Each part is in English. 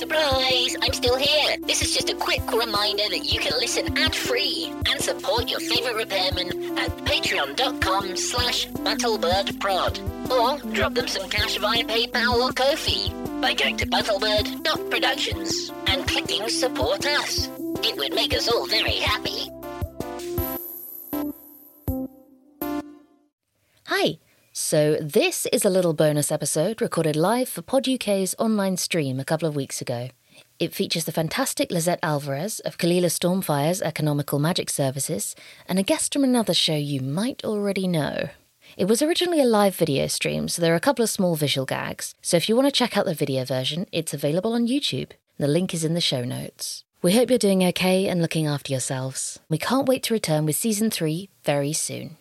Surprise! I'm still here. This is just a quick reminder that you can listen ad-free and support your favourite repairman at patreon.com/battlebirdprod. Or drop them some cash via PayPal or Ko-fi by going to battlebird.productions and clicking Support Us. It would make us all very happy. Hi. So this is a little bonus episode recorded live for Pod UK's online stream a couple of weeks ago. It features the fantastic Lizette Alvarez of Kalila Stormfire's Economical Magic Services and a guest from another show you might already know. It was originally a live video stream, so there are a couple of small visual gags. So if you want to check out the video version, it's available on YouTube. The link is in the show notes. We hope you're doing okay and looking after yourselves. We can't wait to return with Season 3 very soon.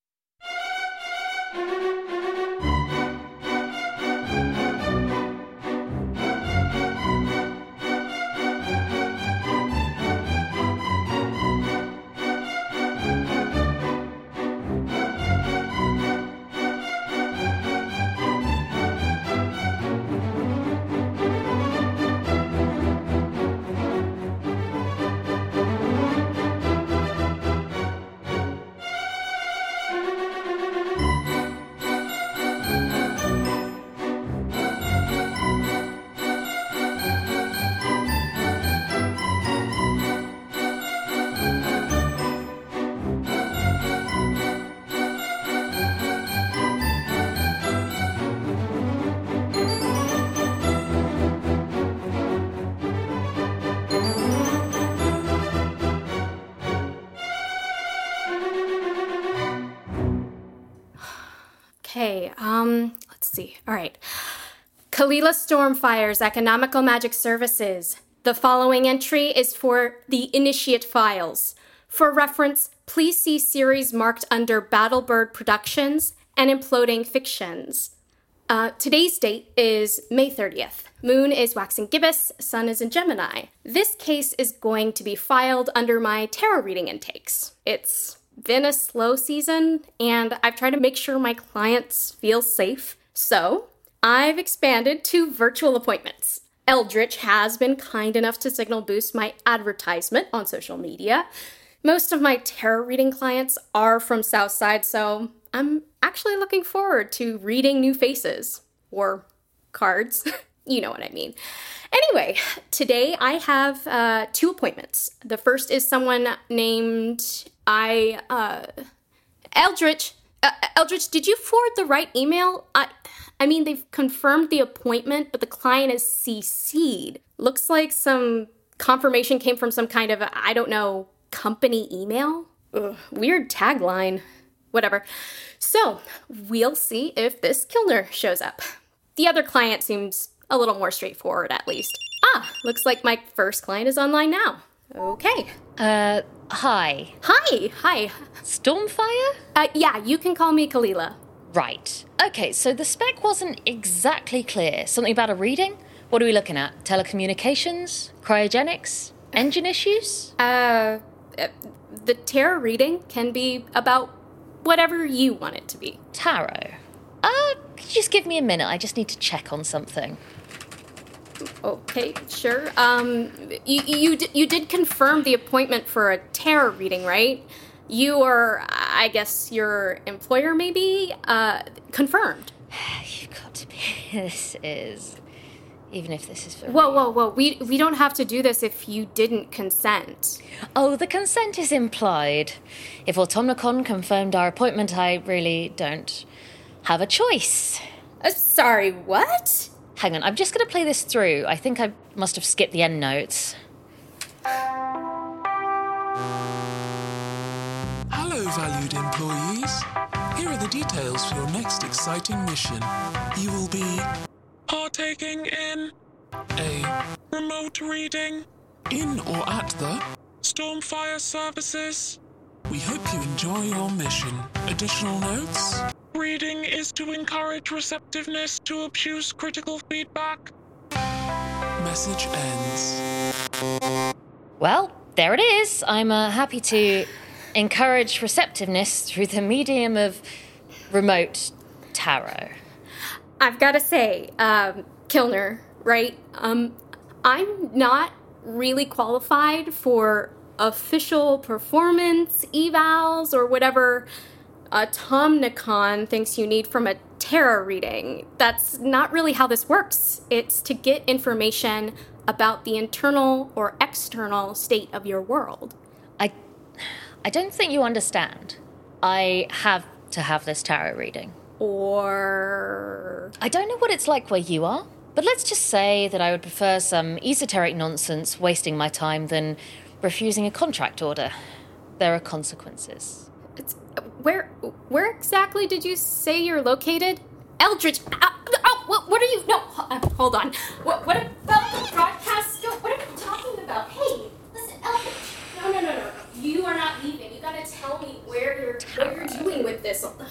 Okay, let's see. All right. Kalila Stormfire's Economical Magic Services. The following entry is for the Initiate files. For reference, please see series marked under Battlebird Productions and Imploding Fictions. Today's date is May 30th. Moon is waxing gibbous, Sun is in Gemini. This case is going to be filed under my tarot reading intakes. It's been a slow season, and I've tried to make sure my clients feel safe. So, I've expanded to virtual appointments. Eldritch has been kind enough to signal boost my advertisement on social media. Most of my tarot reading clients are from Southside, so I'm actually looking forward to reading new faces. Or cards. You know what I mean. Anyway, today I have 2 appointments. The first is someone named Eldritch. Eldritch, did you forward the right email? I mean, they've confirmed the appointment, but the client is CC'd. Looks like some confirmation came from some kind of, I don't know, company email? Ugh, weird tagline. Whatever. So, we'll see if this Kilner shows up. The other client seems a little more straightforward, at least. Looks like my first client is online now. Okay. Hi. Hi. Stormfire? Yeah, you can call me Kalila. Right. Okay, so the spec wasn't exactly clear. Something about a reading? What are we looking at? Telecommunications? Cryogenics? Engine issues? The tarot reading can be about whatever you want it to be. Tarot? Could you just give me a minute? I just need to check on something. Okay, sure. You did confirm the appointment for a tarot reading, right? You or, I guess, your employer maybe? Confirmed. You've got to be... This is... Even if this is for Whoa. We don't have to do this if you didn't consent. Oh, the consent is implied. If Automnicon confirmed our appointment, I really don't have a choice. Sorry, what? Hang on, I'm just going to play this through. I think I must have skipped the end notes. Hello, valued employees. Here are the details for your next exciting mission. You will be partaking in a remote reading in or at the Stormfire Services. We hope you enjoy your mission. Additional notes? Reading is to encourage receptiveness to obtuse critical feedback. Message ends. Well, there it is. I'm happy to encourage receptiveness through the medium of remote tarot. I've got to say, Kilner, right? I'm not really qualified for official performance evals or whatever Automnicon thinks you need from a tarot reading. That's not really how this works. It's to get information about the internal or external state of your world. I don't think you understand. I have to have this tarot reading. Or... I don't know what it's like where you are, but let's just say that I would prefer some esoteric nonsense wasting my time than refusing a contract order. There are consequences. Where exactly did you say you're located? Eldritch! What are you... No, hold on. What about the broadcast scope? What are you talking about? Hey, listen, Eldritch. No. You are not leaving. You gotta tell me what you're doing with this. Oh, God.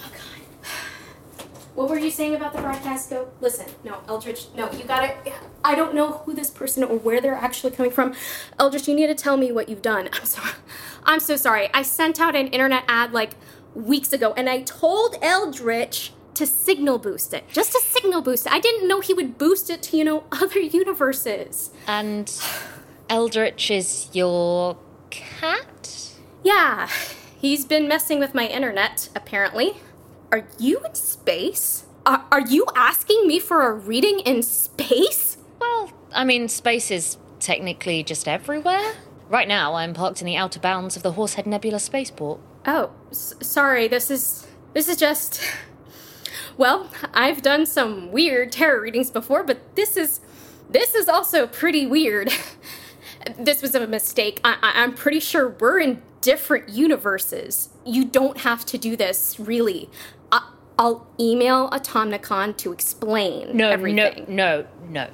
What were you saying about the broadcast scope? Listen, no, Eldritch, no, you gotta... I don't know who this person or where they're actually coming from. Eldritch, you need to tell me what you've done. I'm so sorry. I sent out an internet ad, weeks ago, and I told Eldritch to signal boost it. Just to signal boost it. I didn't know he would boost it to, other universes. And Eldritch is your cat? Yeah, he's been messing with my internet, apparently. Are you in space? Are you asking me for a reading in space? Well, I mean, space is technically just everywhere. Right now, I'm parked in the outer bounds of the Horsehead Nebula spaceport. Oh, sorry, this is just... Well, I've done some weird tarot readings before, but this is also pretty weird. This was a mistake. I'm pretty sure we're in different universes. You don't have to do this, really. I'll email Automnicon to explain everything. No.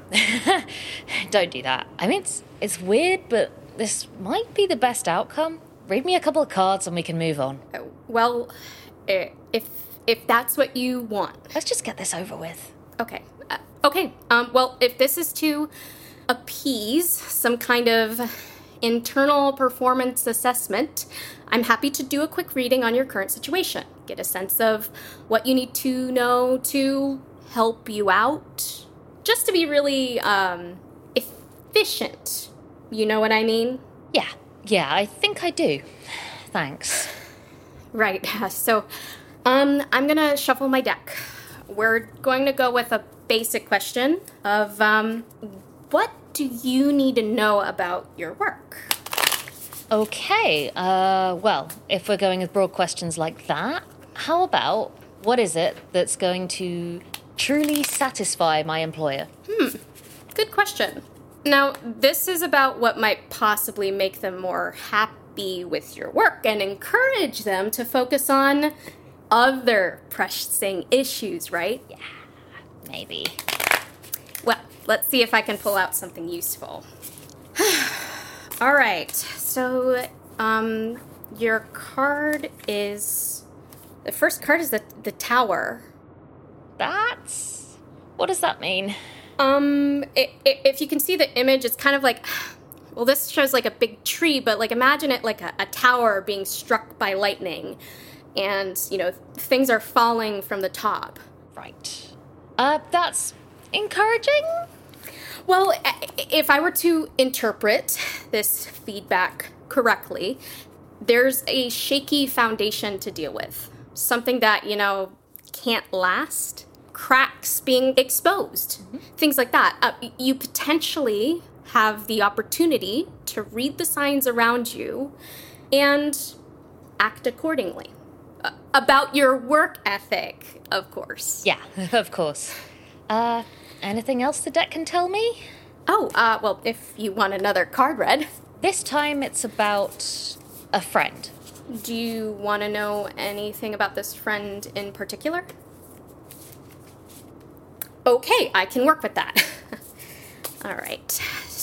Don't do that. I mean, it's weird, but this might be the best outcome. Read me a couple of cards and we can move on. Well, if that's what you want. Let's just get this over with. Okay. Well, if this is to appease some kind of internal performance assessment, I'm happy to do a quick reading on your current situation. Get a sense of what you need to know to help you out. Just to be really, efficient. You know what I mean? Yeah, I think I do. Thanks. Right, so, I'm gonna shuffle my deck. We're going to go with a basic question of, what do you need to know about your work? Okay, well, if we're going with broad questions like that, how about, what is it that's going to truly satisfy my employer? Good question. Now, this is about what might possibly make them more happy with your work and encourage them to focus on other pressing issues, right? Yeah, maybe. Well, let's see if I can pull out something useful. All right, so, your card is... The first card is the Tower. What does that mean? If you can see the image, it's kind of like... Well, this shows like a big tree, but imagine it like a tower being struck by lightning. And, things are falling from the top. Right. That's encouraging? Well, if I were to interpret this feedback correctly, there's a shaky foundation to deal with. Something that, can't last. Cracks being exposed. Things like that. You potentially have the opportunity to read the signs around you and act accordingly. About your work ethic, of course. Yeah, of course. Anything else the deck can tell me? Well, if you want another card read. This time it's about a friend. Do you want to know anything about this friend in particular? Okay, I can work with that. All right.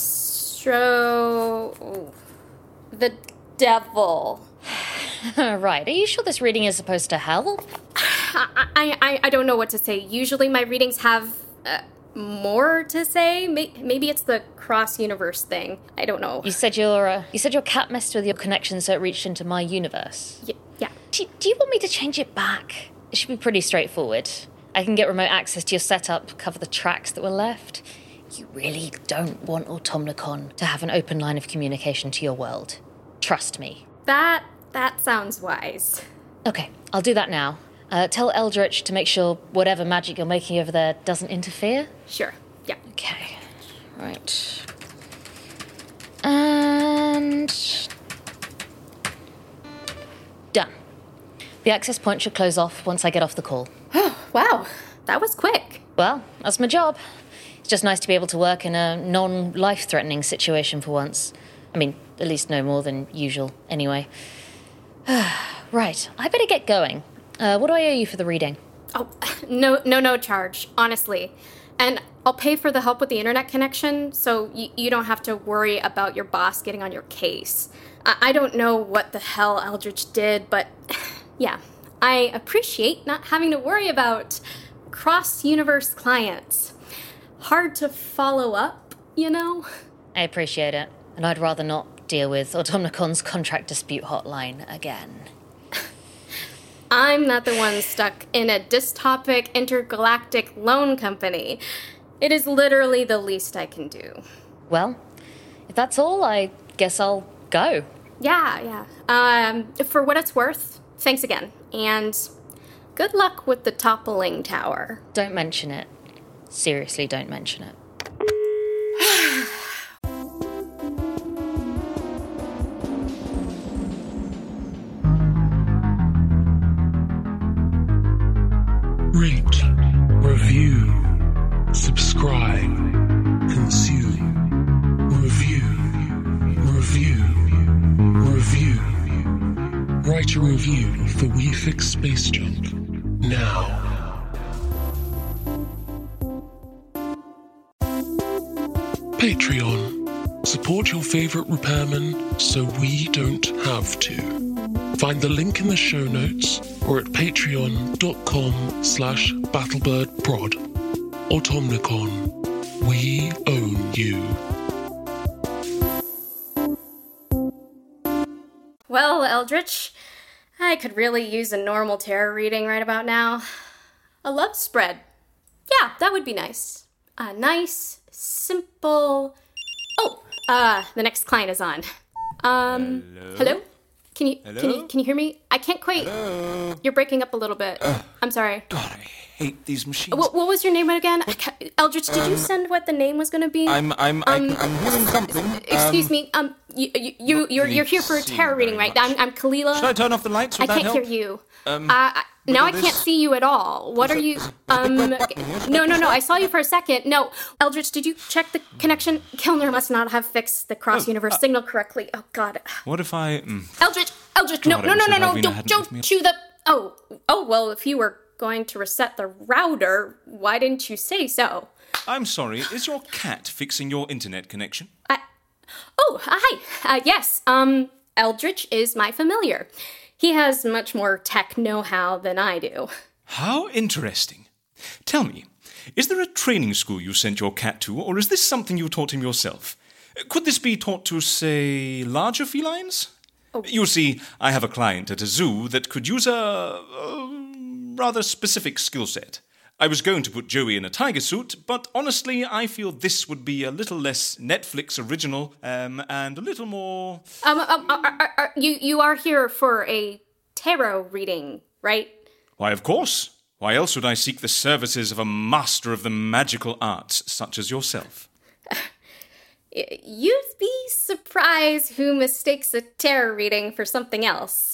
So, the devil. Right. Are you sure this reading is supposed to help? I don't know what to say. Usually my readings have more to say. Maybe it's the cross-universe thing. I don't know. You said your cat messed with your connection so it reached into my universe. Yeah. Do you want me to change it back? It should be pretty straightforward. I can get remote access to your setup, cover the tracks that were left. You really don't want Automnicon to have an open line of communication to your world. Trust me. That sounds wise. Okay, I'll do that now. Tell Eldritch to make sure whatever magic you're making over there doesn't interfere. Sure, yeah. Okay, right. And... done. The access point should close off once I get off the call. Oh, wow. That was quick. Well, that's my job. It's just nice to be able to work in a non-life-threatening situation for once. I mean, at least no more than usual, anyway. Right, I better get going. What do I owe you for the reading? Oh, no charge, honestly. And I'll pay for the help with the internet connection, so you don't have to worry about your boss getting on your case. I don't know what the hell Eldritch did, but yeah, I appreciate not having to worry about cross-universe clients. Hard to follow up, you know? I appreciate it, and I'd rather not deal with Automnicon's contract dispute hotline again. I'm not the one stuck in a dystopic intergalactic loan company. It is literally the least I can do. Well, if that's all, I guess I'll go. Yeah. For what it's worth, thanks again. And good luck with the toppling tower. Don't mention it. Seriously, don't mention it. Rate, review, subscribe, consume, review. Write a review for We Fix Space Junk now. Patreon. Support your favorite repairman so we don't have to. Find the link in the show notes or at patreon.com/battlebirdprod. Automnicon, we own you. Well, Eldritch, I could really use a normal tarot reading right about now. A love spread. Yeah, that would be nice. A nice, simple... Oh, the next client is on. Hello? Can you hear me? I can't quite... Hello? You're breaking up a little bit. I'm sorry. God, I hate these machines. What was your name again? Eldritch, did you send what the name was going to be? I'm hearing something. Excuse me. You're here for a tarot reading, right? I'm Kalila. Should I turn off the lights? Would I that can't help? hear you. Now I can't see you at all. What are you... No, I saw you for a second. No, Eldritch, did you check the connection? Kilner must not have fixed the cross-universe signal correctly. Oh, God. What if I... Eldritch, no, don't chew the... Oh, well, if you were going to reset the router, why didn't you say so? I'm sorry, is your cat fixing your internet connection? Hi. Yes, Eldritch is my familiar. He has much more tech know-how than I do. How interesting. Tell me, is there a training school you sent your cat to, or is this something you taught him yourself? Could this be taught to, say, larger felines? Oh. You see, I have a client at a zoo that could use a rather specific skill set. I was going to put Joey in a tiger suit, but honestly, I feel this would be a little less Netflix original, and a little more... You are here for a tarot reading, right? Why, of course. Why else would I seek the services of a master of the magical arts such as yourself? You'd be surprised who mistakes a tarot reading for something else.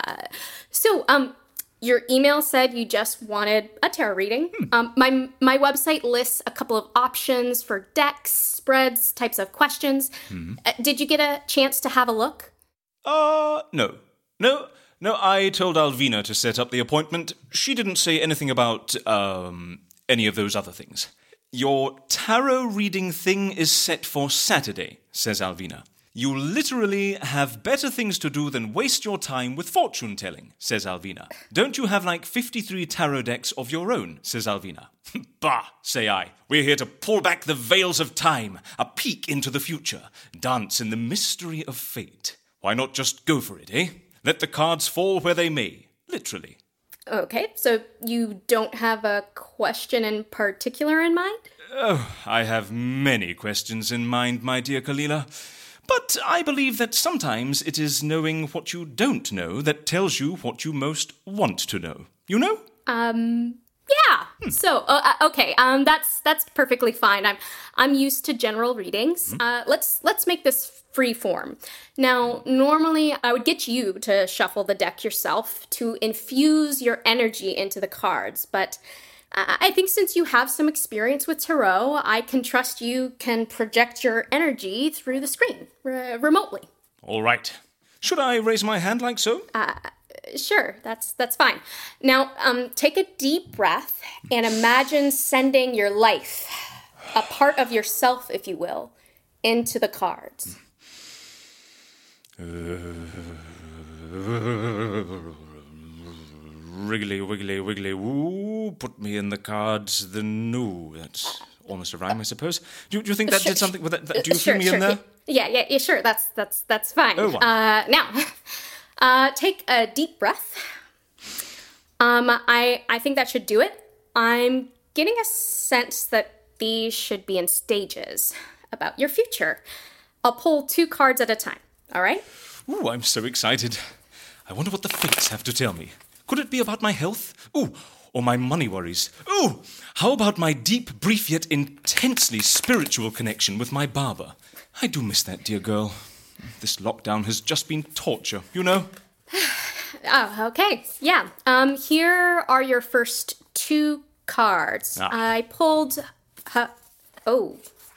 Your email said you just wanted a tarot reading. My website lists a couple of options for decks, spreads, types of questions. Did you get a chance to have a look? No, I told Alvina to set up the appointment. She didn't say anything about, any of those other things. Your tarot reading thing is set for Saturday, says Alvina. You literally have better things to do than waste your time with fortune-telling, says Alvina. Don't you have like 53 tarot decks of your own, says Alvina. Bah, say I. We're here to pull back the veils of time, a peek into the future, dance in the mystery of fate. Why not just go for it, eh? Let the cards fall where they may, literally. Okay, so you don't have a question in particular in mind? Oh, I have many questions in mind, my dear Kalila. But I believe that sometimes it is knowing what you don't know that tells you what you most want to know. You know? Yeah. So, okay. That's perfectly fine. I'm used to general readings. Let's make this free form. Now, normally I would get you to shuffle the deck yourself to infuse your energy into the cards, but I think since you have some experience with tarot, I can trust you can project your energy through the screen remotely. All right. Should I raise my hand like so? Sure, that's fine. Now, take a deep breath and imagine sending your life, a part of yourself, if you will, into the cards. Wriggly, wiggly, wiggly, woo. Put me in the cards, the new. That's almost a rhyme, I suppose. Do you think that did something with that? Do you feel me in there? Yeah, sure. That's fine. Oh, now, take a deep breath. I think that should do it. I'm getting a sense that these should be in stages about your future. I'll pull 2 cards at a time. All right? Ooh, I'm so excited. I wonder what the fates have to tell me. Could it be about my health? Ooh, or my money worries? Ooh, how about my deep, brief, yet intensely spiritual connection with my barber? I do miss that, dear girl. This lockdown has just been torture, you know? Oh, okay. Yeah. Here are your first 2 cards. I pulled... Oh?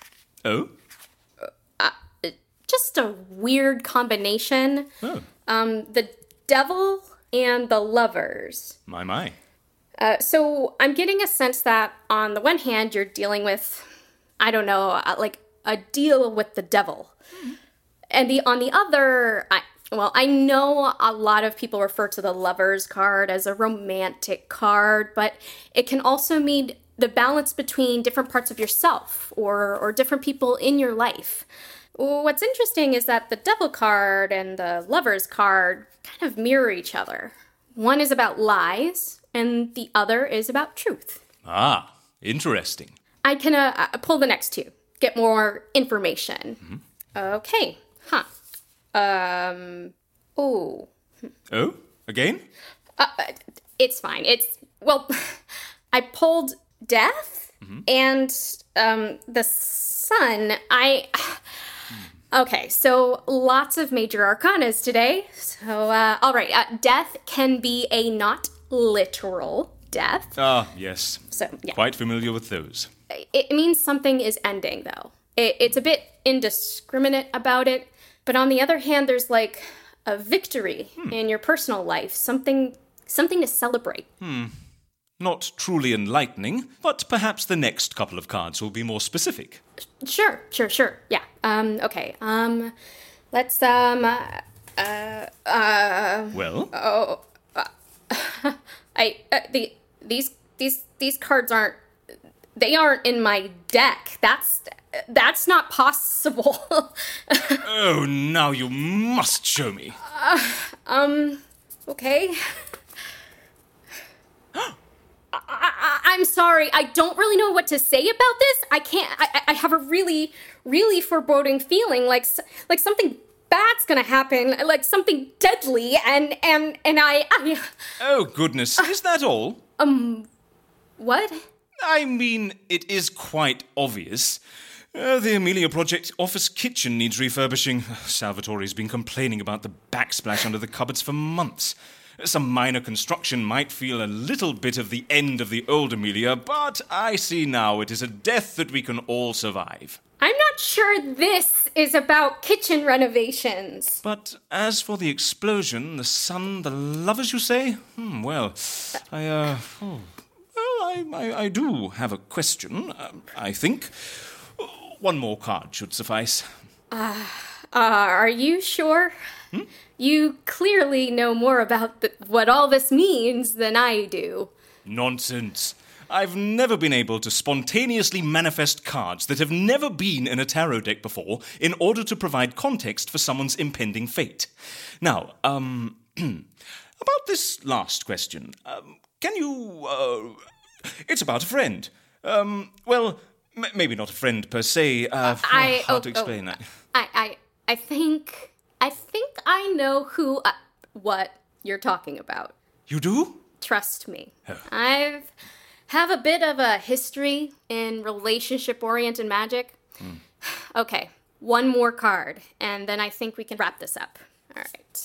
Just a weird combination. Oh. The Devil and the Lovers. My. So I'm getting a sense that on the one hand, you're dealing with, I don't know, like a deal with the devil. And on the other, I know a lot of people refer to the Lovers card as a romantic card, but it can also mean the balance between different parts of yourself or different people in your life. What's interesting is that the Devil card and the Lovers card kind of mirror each other. One is about lies, and the other is about truth. Ah, interesting. I can pull the next 2, get more information. Mm-hmm. Okay, Oh, again? It's fine. I pulled Death and the Sun. Okay, so lots of major arcanas today. So, all right, death can be a not literal death. Ah, yes. So, yeah. Quite familiar with those. It means something is ending, though. It's a bit indiscriminate about it, but on the other hand, there's like a victory in your personal life, something to celebrate. Not truly enlightening, but perhaps the next couple of cards will be more specific. Sure. Yeah. Okay. Let's, Well? These cards aren't in my deck. That's not possible. Oh, now you must show me. Okay. I'm sorry. I don't really know what to say about this. I can't. I have a really, really foreboding feeling, like something bad's gonna happen, like something deadly, and I. Oh goodness, is that all? What? I mean, it is quite obvious. The Amelia Project office kitchen needs refurbishing. Salvatore's been complaining about the backsplash under the cupboards for months. Some minor construction might feel a little bit of the end of the old Amelia, but I see now it is a death that we can all survive. I'm not sure this is about kitchen renovations. But as for the explosion, the sun, the lovers, you say? Well, I do have a question, I think. One more card should suffice. Are you sure? You clearly know more about what all this means than I do. Nonsense. I've never been able to spontaneously manifest cards that have never been in a tarot deck before in order to provide context for someone's impending fate. Now, about this last question, can you, it's about a friend. Well, maybe not a friend per se. Hard to explain that. I think I know what you're talking about. You do? Trust me. Oh. I have a bit of a history in relationship-oriented magic. Okay, one more card, and then I think we can wrap this up. All right.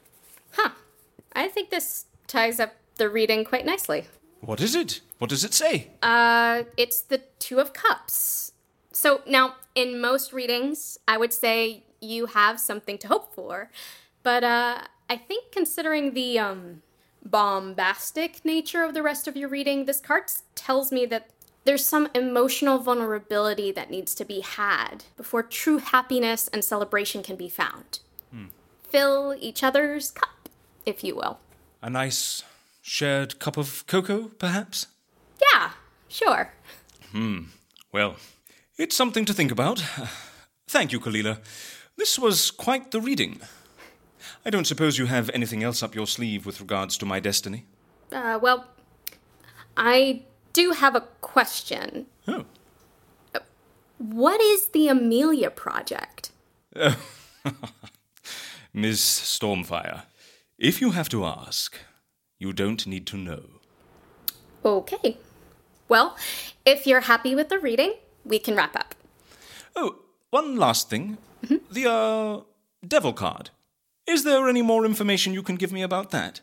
I think this ties up the reading quite nicely. What is it? What does it say? It's the Two of Cups. So now, in most readings, I would say you have something to hope for, but I think considering the bombastic nature of the rest of your reading, this card tells me that there's some emotional vulnerability that needs to be had before true happiness and celebration can be found. Fill each other's cup, if you will. A nice shared cup of cocoa, perhaps? Yeah, sure. Well, it's something to think about. Thank you, Kalila. This was quite the reading. I don't suppose you have anything else up your sleeve with regards to my destiny? Well, I do have a question. Oh. What is the Amelia Project? Ms. Stormfire, if you have to ask, you don't need to know. Okay. Well, if you're happy with the reading, we can wrap up. Oh, one last thing. The, devil card. Is there any more information you can give me about that?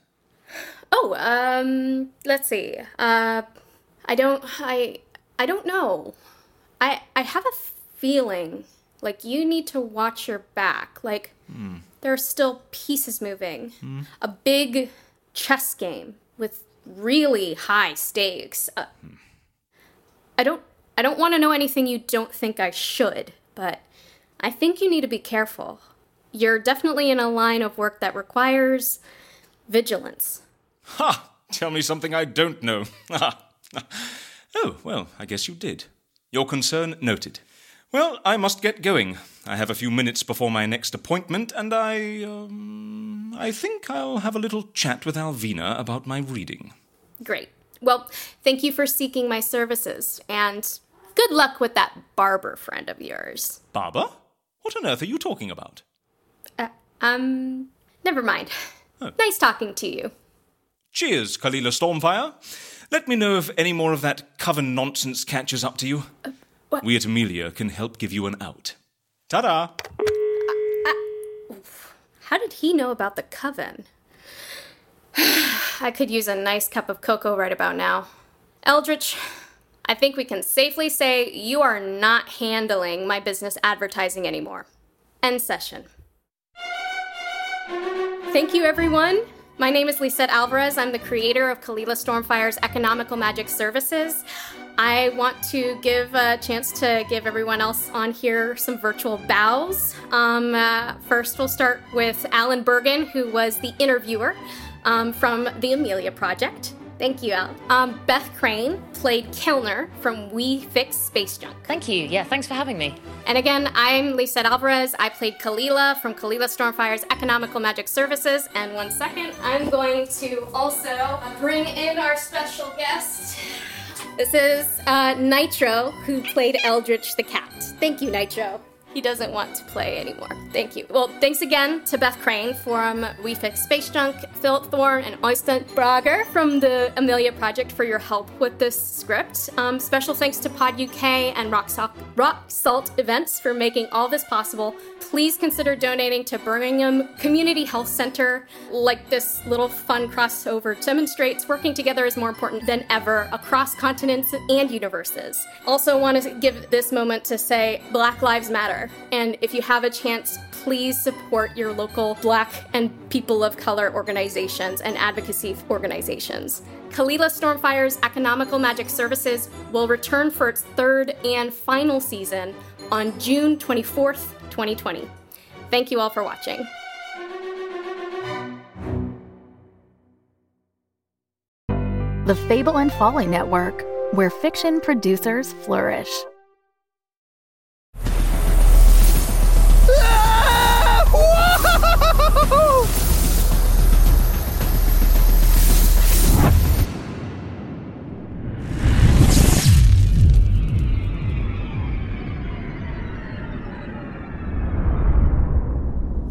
Oh, let's see. I don't know. I have a feeling like you need to watch your back. Like, there are still pieces moving. A big chess game with really high stakes. I don't want to know anything you don't think I should, but I think you need to be careful. You're definitely in a line of work that requires vigilance. Ha! Tell me something I don't know. Oh, well, I guess you did. Your concern noted. Well, I must get going. I have a few minutes before my next appointment, and I think I'll have a little chat with Alvina about my reading. Great. Well, thank you for seeking my services, and good luck with that barber friend of yours. Barber? What on earth are you talking about? Never mind. Oh. Nice talking to you. Cheers, Kalila Stormfire. Let me know if any more of that coven nonsense catches up to you. What? We at Amelia can help give you an out. Ta-da! How did he know about the coven? I could use a nice cup of cocoa right about now. Eldritch, I think we can safely say you are not handling my business advertising anymore. End session. Thank you, everyone. My name is Lisette Alvarez. I'm the creator of Kalila Stormfire's Economical Magic Services. I want to give a chance to give everyone else on here some virtual bows. First, we'll start with Alan Bergen, who was the interviewer from the Amelia Project. Thank you, Al. Beth Crane played Kilner from We Fix Space Junk. Thank you. Yeah, thanks for having me. And again, I'm Lisette Alvarez. I played Kalila from Kalila Stormfire's Economical Magic Services. And 1 second, I'm going to also bring in our special guest. This is Nitro, who played Eldritch the Cat. Thank you, Nitro. He doesn't want to play anymore. Thank you. Well, thanks again to Beth Crane from We Fix Space Junk, Philip Thorne, and Oystein Brager from the Amelia Project for your help with this script. Special thanks to Pod UK and Rock Salt Events for making all this possible. Please consider donating to Birmingham Community Health Center. Like this little fun crossover demonstrates, working together is more important than ever across continents and universes. Also want to give this moment to say Black Lives Matter. And if you have a chance, please support your local Black and people of color organizations and advocacy organizations. Kalila Stormfire's Economical Magic Services will return for its third and final season on June 24th, 2020. Thank you all for watching. The Fable and Folly Network, where fiction producers flourish.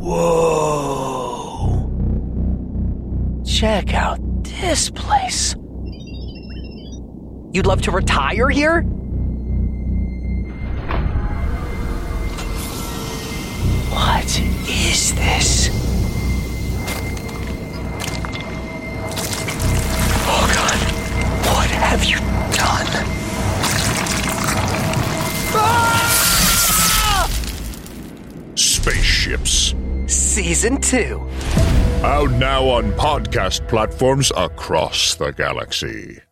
Whoa. Check out this place. You'd love to retire here? What is this? Oh God, what have you done? Ah! Spaceships. Season 2. Out now on podcast platforms across the galaxy.